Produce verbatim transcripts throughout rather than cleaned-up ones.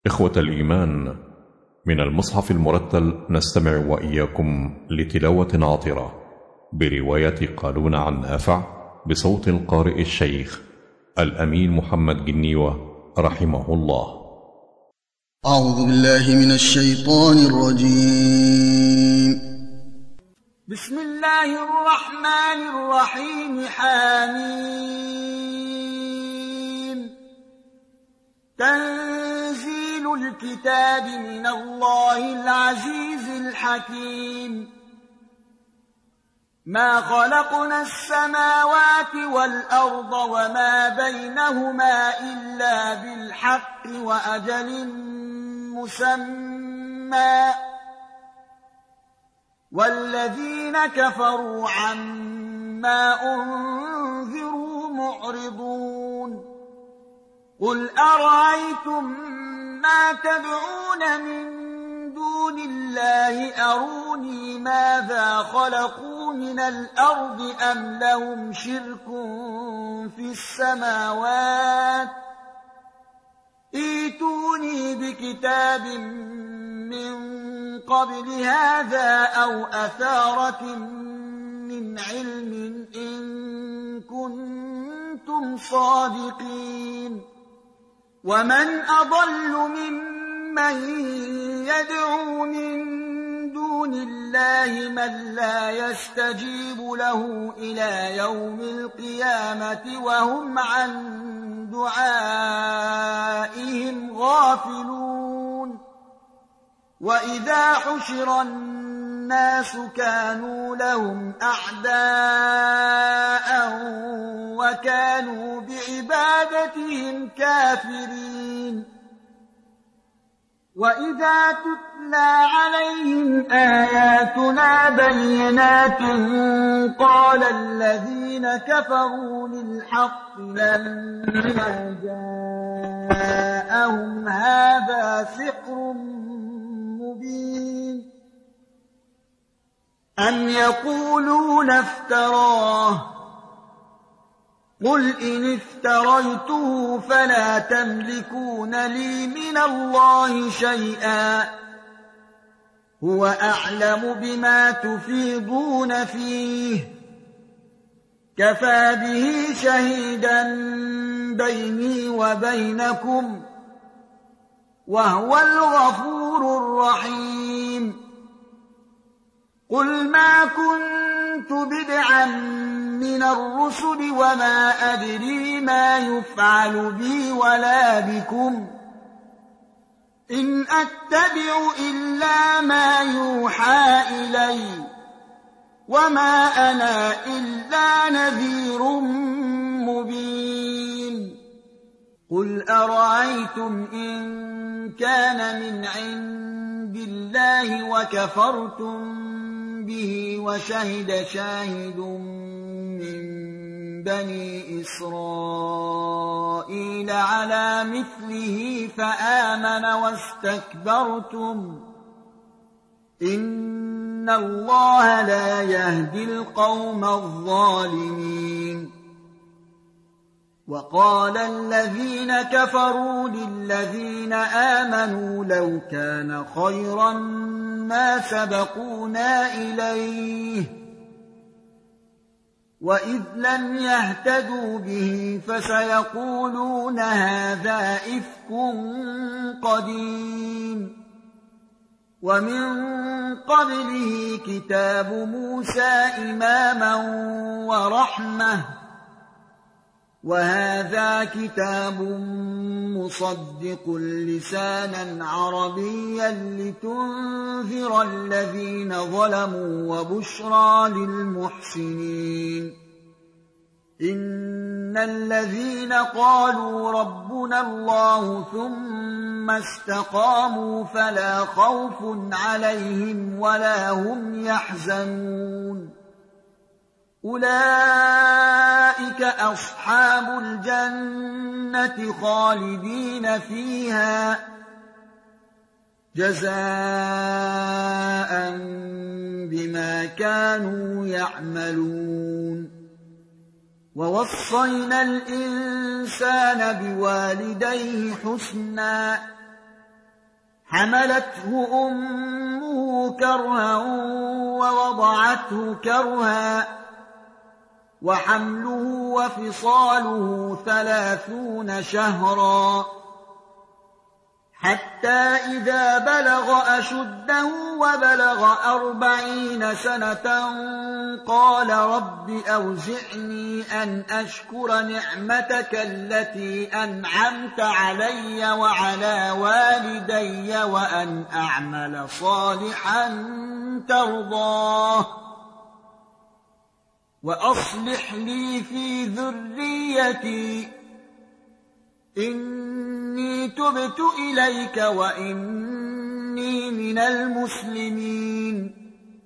إخوة الإيمان، من المصحف المرتل نستمع وإياكم لتلاوة عاطرة برواية قالون عن نافع بصوت القارئ الشيخ الأمين محمد جنيوة رحمه الله. أعوذ بالله من الشيطان الرجيم. بسم الله الرحمن الرحيم. حميم. تنزيل الكتاب من الله العزيز الحكيم. ما خلقنا السماوات والأرض وما بينهما إلا بالحق وأجل مسمى، والذين كفروا عما أنذروا معرضون. قل أرأيتم ما تدعون من دون الله أروني ماذا خلقوا من الأرض أم لهم شرك في السماوات، ائتوني بكتاب من قبل هذا أو أثارة من علم إن كنتم صادقين. ومن أضل ممن يدعو من دون الله من لا يستجيب له إلى يوم القيامة وهم عن دعائهم غافلون. وإذا حشر الناس كانوا لهم أعداء وكانوا بعبادتهم كافرين. وإذا تتلى عليهم آياتنا بينات قال الذين كفروا للحق لما جاءهم هذا سحر مبين. أم يقولون افتراه، قل إن افتريته فلا تملكون لي من الله شيئا، هو أعلم بما تفيضون فيه، كفى به شهيدا بيني وبينكم، وهو الغفور الرحيم. قل ما كنت بدعا من الرسل وما أدري ما يفعل بي ولا بكم، إن أتبع إلا ما يوحى إلي، وما أنا إلا نذير مبين. قل أرأيتم إن كان من عند الله وكفرتم به وشهد شاهد من بني إسرائيل على مثله فآمن واستكبرتم، إن الله لا يهدي القوم الظالمين. وقال الذين كفروا للذين آمنوا لو كان خيرا ما سبقونا إليه، وإذ لم يهتدوا به فسيقولون هذا إفك قديم. ومن قبله كتاب موسى إماما ورحمة، وهذا كتاب مصدق لسانا عربيا لتنذر الذين ظلموا وبشرى للمحسنين. إن الذين قالوا ربنا الله ثم استقاموا فلا خوف عليهم ولا هم يحزنون، أولئك أصحاب الجنة خالدين فيها جزاء بما كانوا يعملون. ووصينا الإنسان بوالديه حسنا حملته أمه كرها ووضعته كرها وحمله وفصاله ثلاثون شهرا حتى إذا بلغ أشده وبلغ أربعين سنة قال رب أوزعني أن أشكر نعمتك التي أنعمت علي وعلى والدي وأن أعمل صالحا ترضاه وأصلح لي في ذريتي إني تبت إليك وإني من المسلمين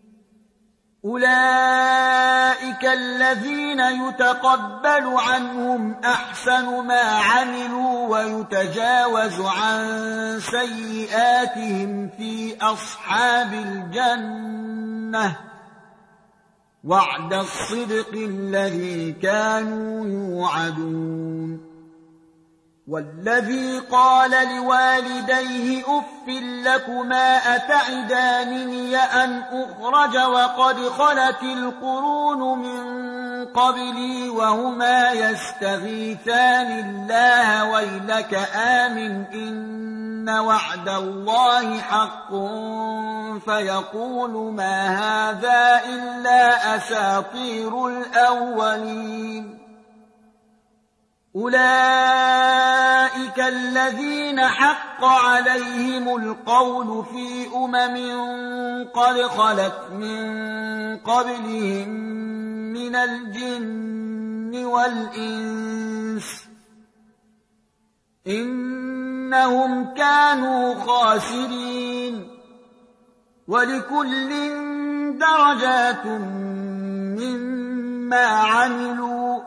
أولئك الذين يتقبل عنهم أحسن ما عملوا ويتجاوز عن سيئاتهم في أصحاب الجنة وعد الصدق الذي كانوا يوعدون والذي قال لوالديه أف لكما أتعدانني أن أخرج وقد خلت القرون من قبلي وهما يستغيثان الله ويلك آمن إن وعد الله حق فيقول ما هذا إلا أساطير الأولين أولئك الذين حق عليهم القول في أمم قد خلت من قبلهم من الجن والإنس إنهم كانوا خاسرين ولكل درجات مما عملوا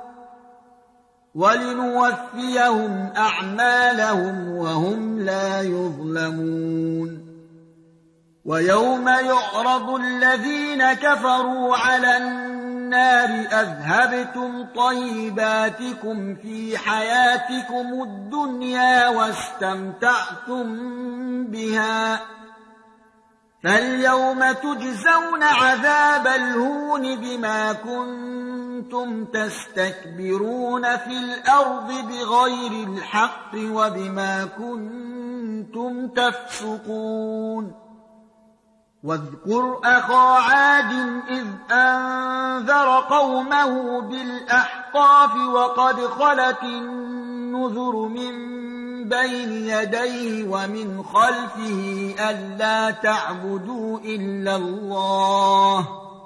ولنوفيهم أعمالهم وهم لا يظلمون ويوم يعرض الذين كفروا على النار أذهبتم طيباتكم في حياتكم الدنيا واستمتعتم بها فاليوم تجزون عذاب الهون بما كنتم تستكبرون في الأرض بغير الحق وبما كنتم تفسقون واذكر أخا عاد إذ أنذر قومه بالأحقاف وقد خلت النذر من بين يديه ومن خلفه ألا تعبدوا إلا الله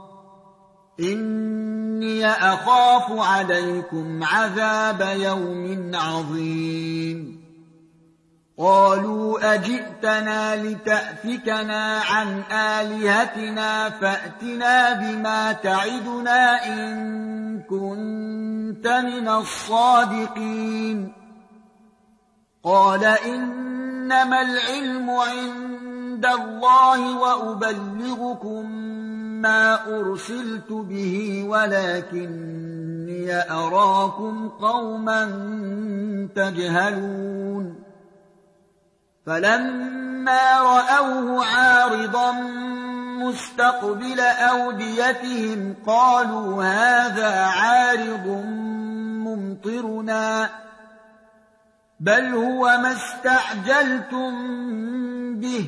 إني أخاف عليكم عذاب يوم عظيم قالوا أجئتنا لتأفكنا عن آلهتنا فأتنا بما تعدنا إن كنت من الصادقين قال إنما العلم عند الله وأبلغكم ما أرسلت به ولكني أراكم قوما تجهلون فلما رأوه عارضا مستقبل أوديتهم قالوا هذا عارض ممطرنا بل هو ما استعجلتم به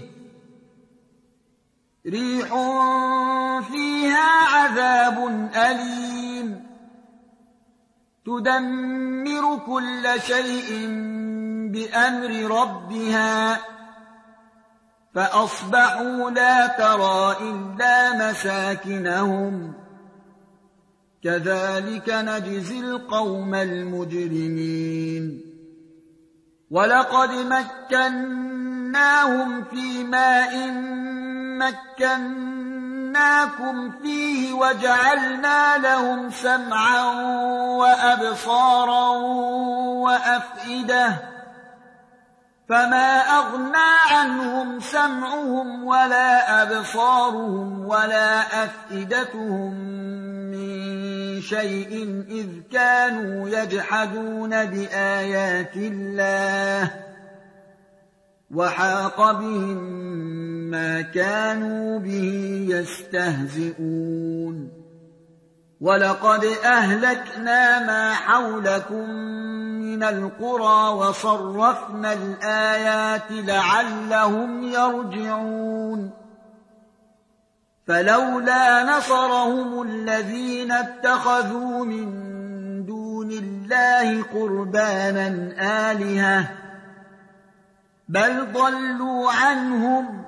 ريح فيها عذاب أليم تدمر كل شيء بأمر ربها فأصبحوا لا ترى إلا مساكنهم كذلك نجزي القوم المجرمين ولقد مكناهم في ماء مكناكم فيه وجعلنا لهم سمعا وأبصارا وأفئدة فما أغنى عنهم سمعهم ولا أبصارهم ولا أفئدتهم من شيء إذ كانوا يجحدون بآيات الله وحاق بهم ما كانوا به يستهزئون ولقد أهلكنا ما حولكم من القرى وصرفنا الآيات لعلهم يرجعون فلولا نصرهم الذين اتخذوا من دون الله قربانا آلهة بل ضلوا عنهم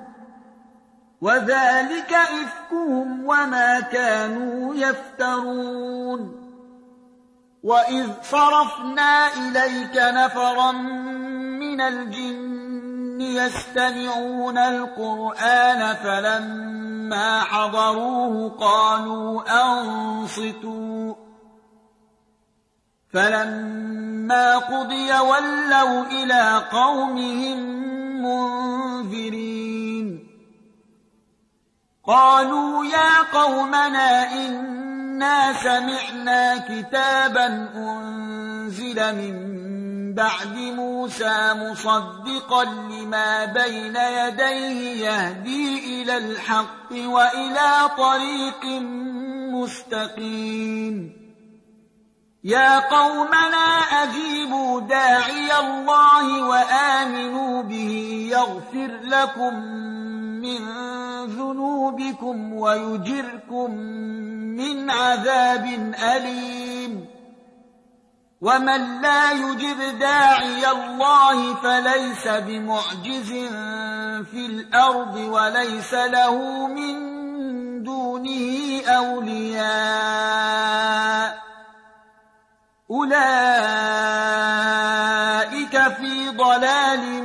وذلك إفكهم وما كانوا يفترون وإذ صرفنا إليك نفرا من الجن يستمعون القرآن فلما حضروه قالوا أنصتوا فلما قضي ولوا إلى قومهم منذرين قالوا يا قومنا إنا سمعنا كتابا أنزل من بعد موسى مصدقا لما بين يديه يهدي إلى الحق وإلى طريق مستقيم يا قومنا أجيبوا داعي الله وآمنوا به يغفر لكم من ذنوبكم ويجركم من عذاب أليم ومن لا يجب داعي الله فليس بمعجز في الأرض وليس له من دونه أولياء أولئك في ضلال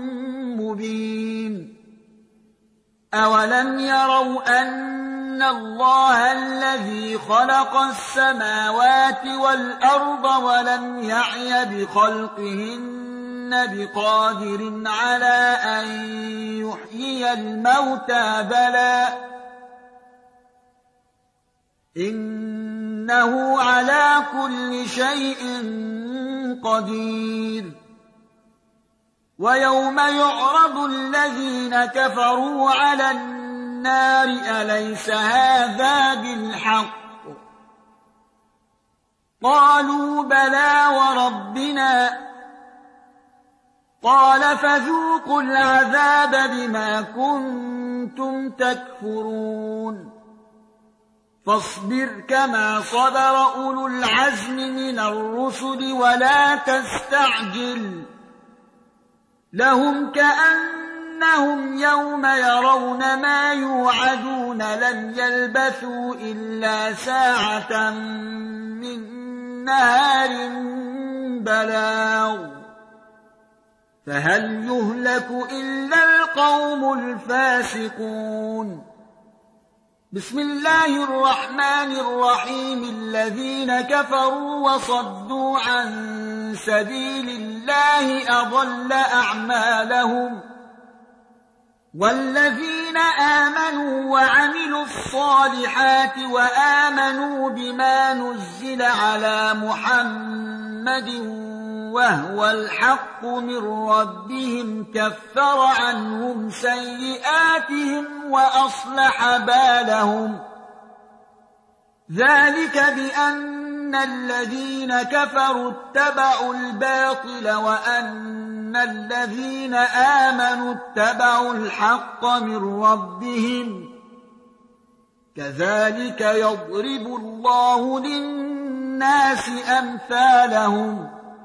مبين أولم يروا أن الله الذي خلق السماوات والأرض ولم يعي بخلقهن بقادر على أن يحيي الموتى بلى إنه على كل شيء قدير ويوم يعرض الذين كفروا على النار أليس هذا بالحق قالوا بلى وربنا قال فذوقوا العذاب بما كنتم تكفرون فاصبر كما صبر أولو العزم من الرسل ولا تستعجل لهم كأنهم يوم يرون ما يوعدون لم يلبثوا إلا ساعة من نهار بلاغ فهل يهلك إلا القوم الفاسقون بسم الله الرحمن الرحيم الذين كفروا وصدوا عن سبيل الله أضل أعمالهم والذين آمنوا وعملوا الصالحات وآمنوا بما نزل على محمد وهو الحق من ربهم كفر عنهم سيئاتهم وأصلح بالهم ذلك بأن الذين كفروا اتبعوا الباطل وأن الذين آمنوا اتبعوا الحق من ربهم كذلك يضرب الله للناس أمثالهم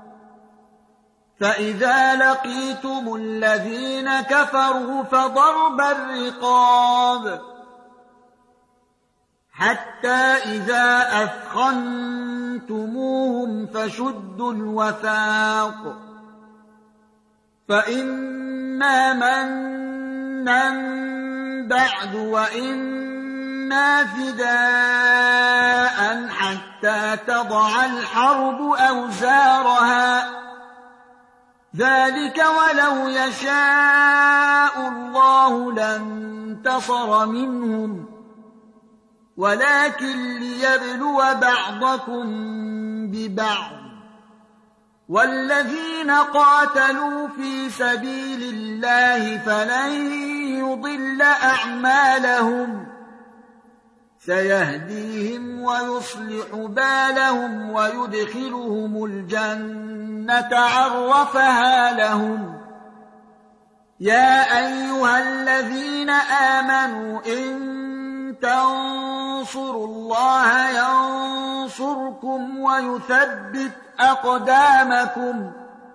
فإذا لقيتم الذين كفروا فضرب الرقاب حتى إذا أثخنتموهم فشدوا الوثاق فإما منا بعد وإما فداء حتى تضع الحرب أوزارها ذلك ولو يشاء الله لانتصر منهم ولكن ليبلو بعضكم ببعض والذين قاتلوا في سبيل الله فلن يضل أعمالهم سيهديهم ويصلح بالهم ويدخلهم الجنة عرفها لهم. يا أيها الذين آمنوا إن تنصروا الله ينصركم ويثبت أقدامكم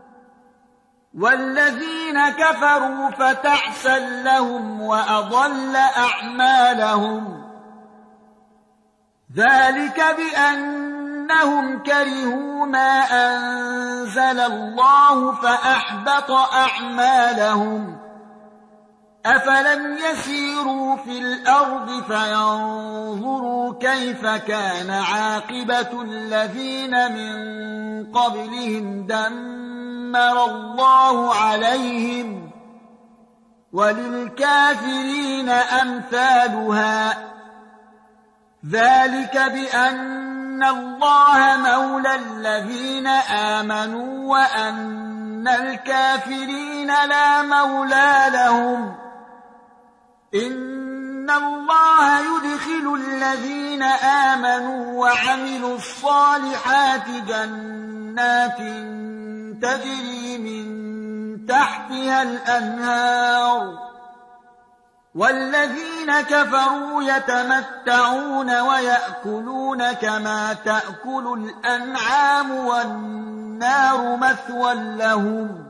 والذين كفروا فتعسا لهم وأضل أعمالهم ذلك بأنهم كرهوا ما أنزل الله فأحبط أعمالهم. أفلم يسيروا في الأرض فينظروا كيف كان عاقبة الذين من قبلهم دمر الله عليهم وللكافرين أمثالها ذلك بأن الله مولى الذين آمنوا وأن الكافرين لا مولى لهم. إن الله يدخل الذين آمنوا وعملوا الصالحات جنات تجري من تحتها الأنهار والذين كفروا يتمتعون ويأكلون كما تأكل الأنعام والنار مثوى لهم.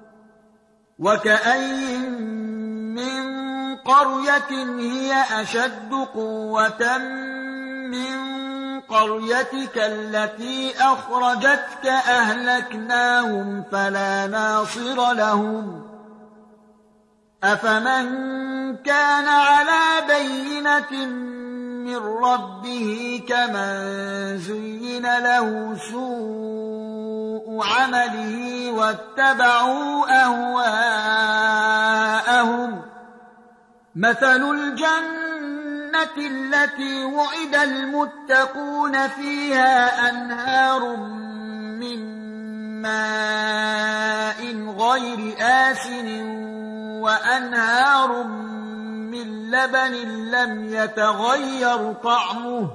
وكأي من قرية هي أشد قوة من قريتك التي أخرجتك أهلكناهم فلا ناصر لهم. أفمن كان على بينة من ربه كمن زين له سوء عمله واتبعوا أهواءهم. مثل الجنة التي وعد المتقون فيها أنهار من ماء غير آسن وأنهار من لبن لم يتغير طعمه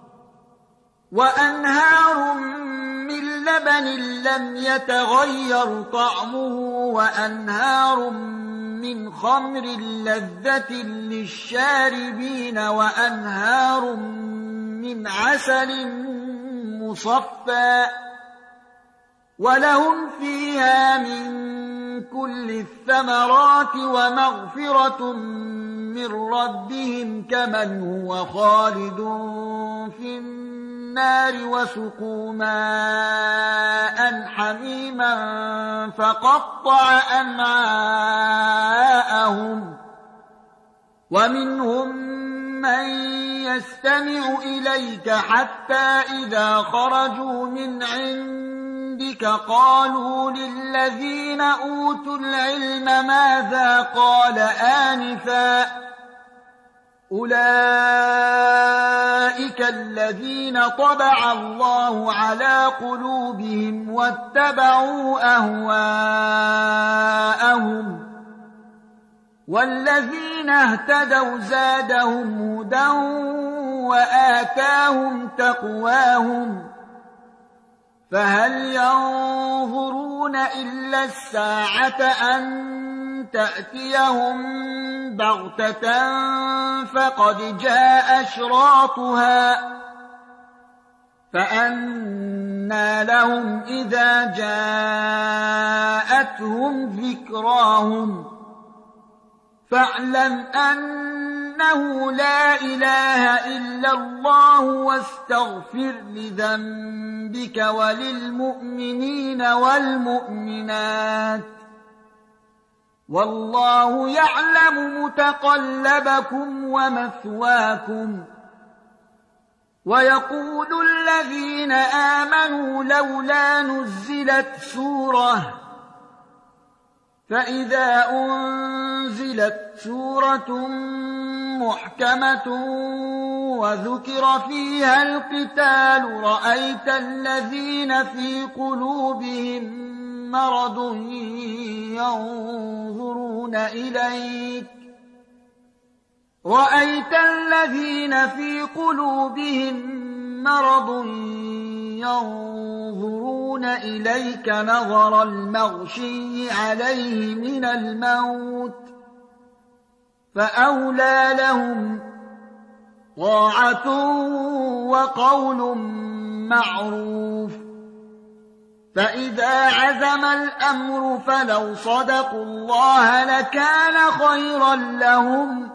وأنهار من لبن لم يتغير طعمه وأنهار من خمر لذة للشاربين وأنهار من عسل مصفى ولهم فيها من كل الثمرات ومغفرة من ربهم كمن هو خالد في النار وسقوا ماء حميما فقطع أمعاءهم. ومنهم من يستمع إليك حتى إذا خرجوا من عندك قالوا للذين أوتوا العلم ماذا قال آنفا أولئك الذين طبع الله على قلوبهم واتبعوا أهواءهم والذين اهتدوا زادهم هدى وآتاهم تقواهم فهل ينظرون إلا الساعة أن تأتيهم بغتة فقد جاء أشراطها فأنى لهم إذا جاءتهم ذكراهم فاعلم أنه لا إله إلا الله واستغفر لذنبك وللمؤمنين والمؤمنات والله يعلم متقلبكم ومثواكم. ويقول الذين آمنوا لولا نزلت سورة فإذا أنزلت سورة محكمة وذكر فيها القتال رأيت الذين في قلوبهم مرض ينظرون إليك رأيت الذين في قلوبهم مرض ينظرون إليك نظر المغشي عليه من الموت فأولى لهم طاعة وقول معروف فإذا عزم الأمر فلو صدقوا الله لكان خيرا لهم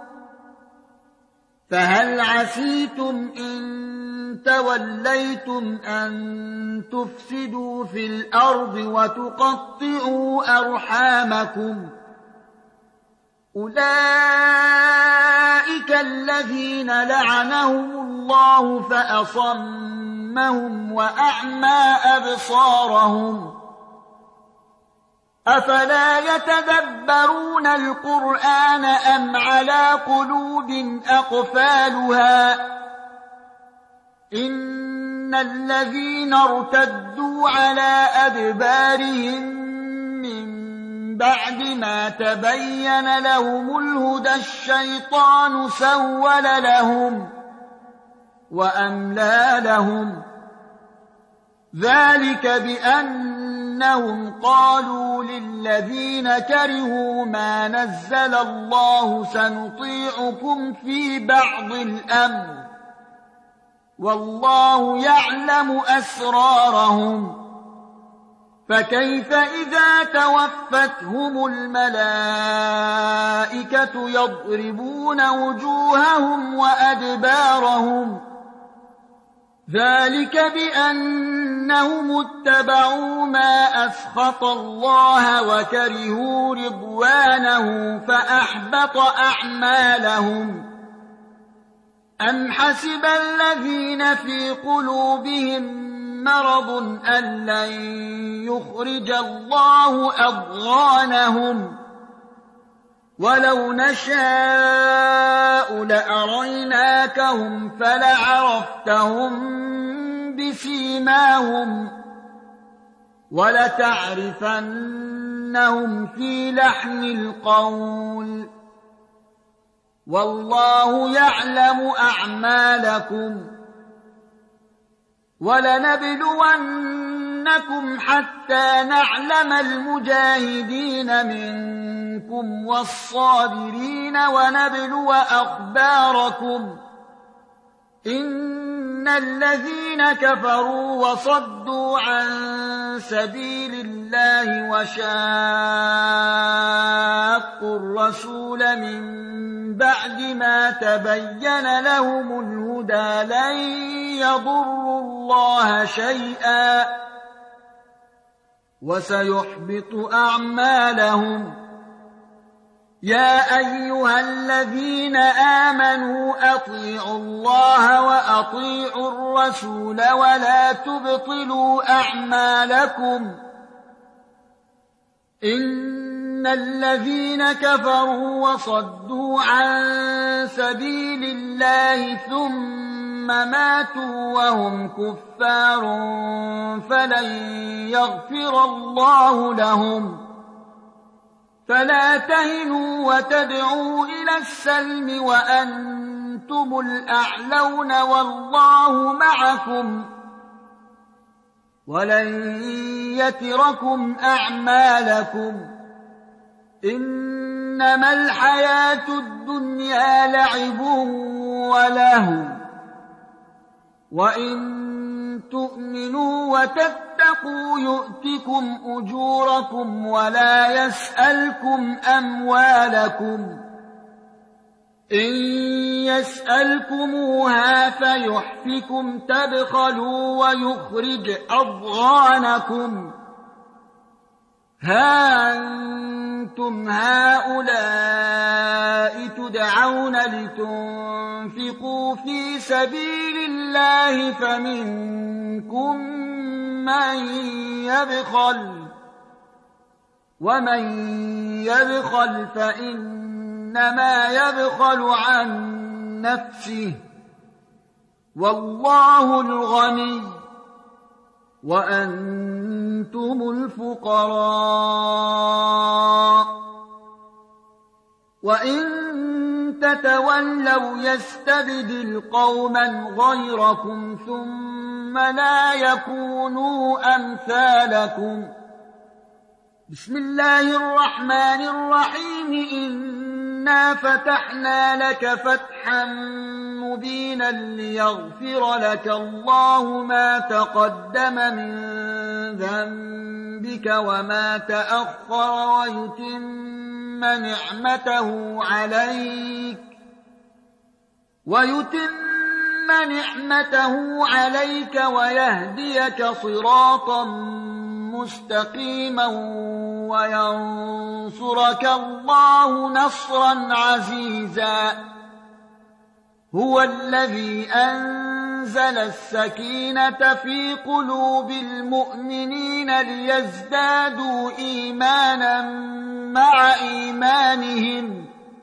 فهل عسيتم إن توليتم أن تفسدوا في الأرض وتقطعوا أرحامكم أولئك الذين لعنهم الله فأصمهم وأعمى أبصارهم أفلا يتدبرون القرآن أم على قلوب أقفالها إن الذين ارتدوا على أدبارهم من بعد ما تبين لهم الهدى الشيطان سول لهم وأملى لهم ذلك بأنهم قالوا للذين كرهوا ما نزل الله سنطيعكم في بعض الأمر والله يعلم أسرارهم فكيف إذا توفتهم الملائكة يضربون وجوههم وأدبارهم ذلك بأنهم اتبعوا ما أسخط الله وكرهوا رضوانه فأحبط أعمالهم أم حسب الذين في قلوبهم مرض أن لن يخرج الله أضغانهم ولو نشاء لأريناكهم فلعرفتهم بسيماهم ولتعرفنهم في لحن القول والله يعلم أعمالكم ولنبلونكم حتى نعلم المجاهدين منكم والصابرين ونبلو أخباركم إن الذين كفروا وصدوا عن سبيل الله وشاقوا الرسول من بعد ما تبين لهم الهدى لن يضروا الله شيئا وسيحبط أعمالهم يا أيها الذين آمنوا أطيعوا الله وأطيعوا الرسول ولا تبطلوا أعمالكم إن الذين كفروا وصدوا عن سبيل الله ثم ماتوا وهم كفار فلن يغفر الله لهم فلا تهنوا وتدعوا إلى السلم وأنتم الأعلون والله معكم ولن يتركم أعمالكم إنما الحياة الدنيا لعب ولهو وإن تؤمنوا وتتقوا يؤتكم أجوركم ولا يسألكم أموالكم إن يسألكموها فيحفكم تبخلوا ويخرج أضغانكم ها أنتم هؤلاء تدعون لتنفقوا في سبيل الله فمنكم من يبخل ومن يبخل فإنما يبخل عن نفسه والله الغني وأنتم الفقراء وإن تتولوا يستبدل قوما غيركم ثم لا يكونوا أمثالكم. بسم الله الرحمن الرحيم. إنا فتحنا لك فتحا مبينا ليغفر لك الله ما تقدم من ذنبك وما تأخر ويتم نعمته عليك ويتم نعمته عليك ويهديك صراطا مستقيما وينصرك الله نصرا عزيزا. هو الذي أنزل السكينة في قلوب المؤمنين ليزدادوا إيمانا مع إيمانهم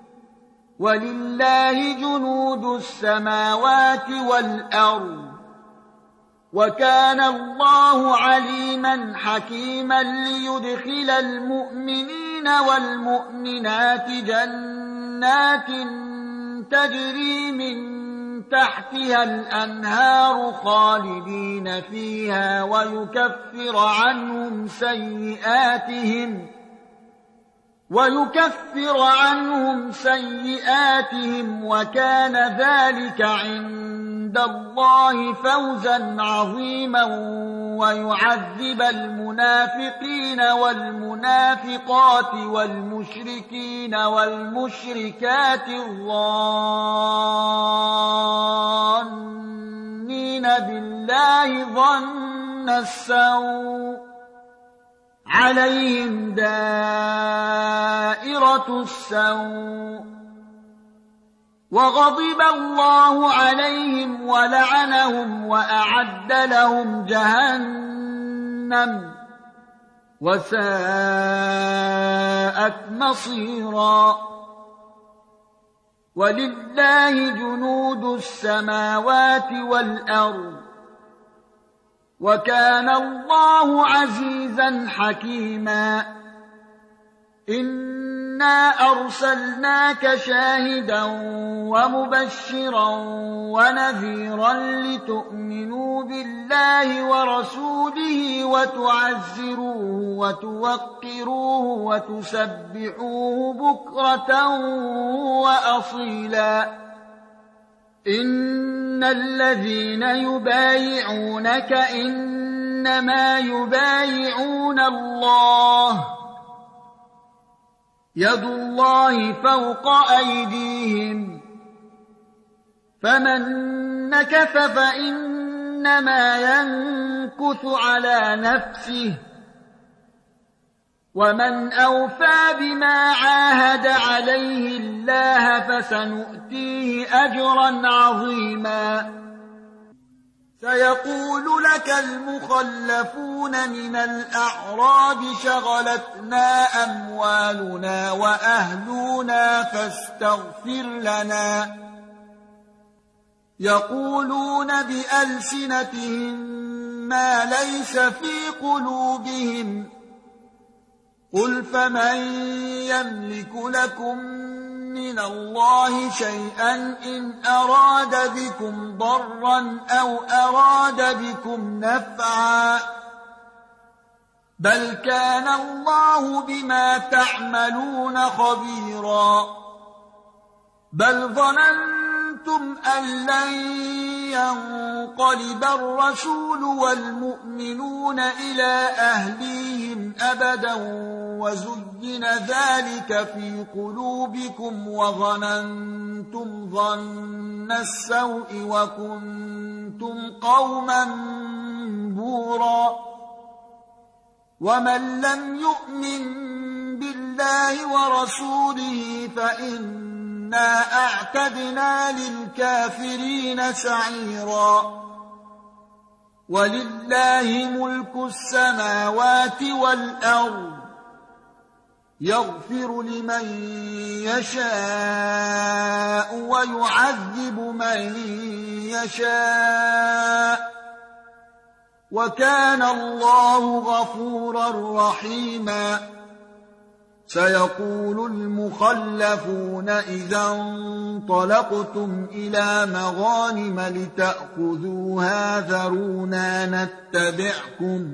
ولله جنود السماوات والأرض وكان الله عليما حكيما. ليدخل المؤمنين والمؤمنات جنات تجري من تحتها الأنهار خالدين فيها ويكفر عنهم سيئاتهم ويكفر عنهم سيئاتهم وكان ذلك عند الله فوزا عظيما. ويعذب المنافقين والمنافقات والمشركين والمشركات الظانين بالله ظن السوء عليهم دائرة السوء وغضب الله عليهم ولعنهم وأعد لهم جهنم وساءت مصيرا. ولله جنود السماوات والأرض وكان الله عزيزا حكيما. إنا أرسلناك شاهدا ومبشرا ونذيرا لتؤمنوا بالله ورسوله وتعزروه وتوقروه وتسبحوه بكرة وأصيلا. إن الذين يبايعونك إنما يبايعون الله يد الله فوق أيديهم فمن نكث فإنما ينكث على نفسه ومن أوفى بما عاهد عليه الله فسنؤتيه أجرا عظيما. سيقول لك المخلفون من الأعراب شغلتنا أموالنا وأهلنا فاستغفر لنا. يقولون بألسنتهم ما ليس في قلوبهم قل فمن يملك لكم من الله شيئا إن أراد بكم ضرا أو أراد بكم نفعا بل كان الله بما تعملون خبيرا. بل ظننتم أن لن ينقلب الرسول والمؤمنون إلى أهليهم أبدا وزين ذلك في قلوبكم وظننتم ظن السوء وكنتم قوما بورا. ومن لم يؤمن بالله ورسوله فإنا أعتدنا للكافرين سعيرا. ولله ملك السماوات والأرض يغفر لمن يشاء ويعذب من يشاء وكان الله غفورا رحيما. سيقول المخلفون إذا انطلقتم إلى مغانم لتأخذوها ذرونا نتبعكم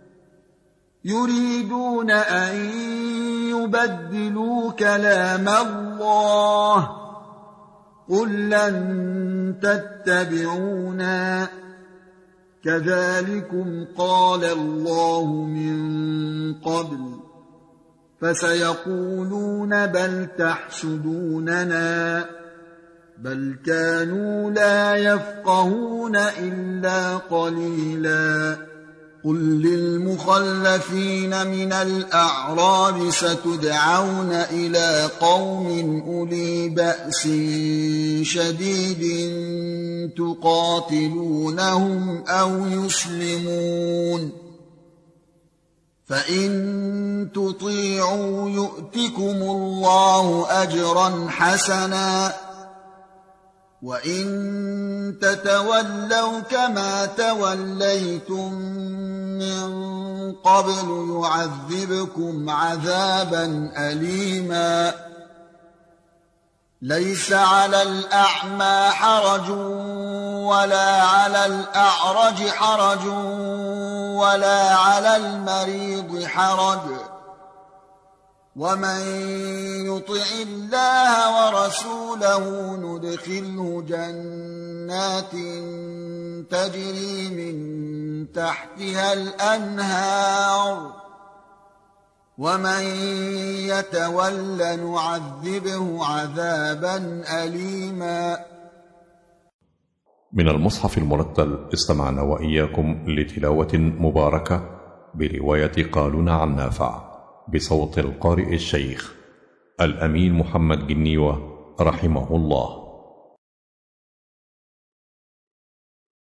يريدون أن يبدلوا كلام الله قل لن تتبعونا كذلكم قال الله من قبل فسيقولون بل تحسدوننا بل كانوا لا يفقهون إلا قليلا. قل للمخلفين من الأعراب ستدعون إلى قوم أولي بأس شديد تقاتلونهم أو يسلمون فإن تطيعوا يؤتكم الله أجرا حسنا وإن تتولوا كما توليتم من قبل يعذبكم عذابا أليما. ليس على الأعمى حرج ولا على الأعرج حرج ولا على المريض حرج ومن يطع الله ورسوله ندخله جنات تجري من تحتها الأنهار ومن يتول نعذبه عذابا أليما. من المصحف المرتل استمعنا وإياكم لتلاوة مباركة برواية قالون عن نافع بصوت القارئ الشيخ الأمين محمد جنيوة رحمه الله.